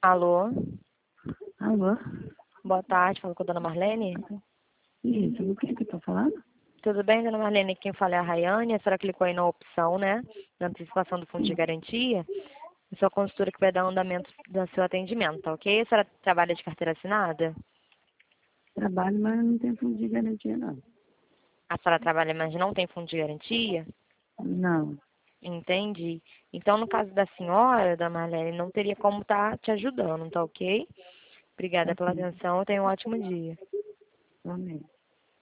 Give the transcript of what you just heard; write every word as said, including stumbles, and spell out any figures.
Alô? Alô? Boa tarde, falo com a dona Marlene. Isso, do que que eu tô falando? Tudo bem, dona Marlene? Quem fala é a Rayane. A senhora clicou aí na opção, né? Na antecipação do fundo de garantia. Eu sou a consultora que vai dar andamento do seu atendimento, tá ok? A senhora trabalha de carteira assinada? Trabalho, mas não tem fundo de garantia, não. A senhora trabalha, mas não tem fundo de garantia? Não. Entendi. Então, no caso da senhora, da Marlene, não teria como estar te ajudando, tá ok? Obrigada pela Assim, atenção. Tenha um ótimo dia. realmente.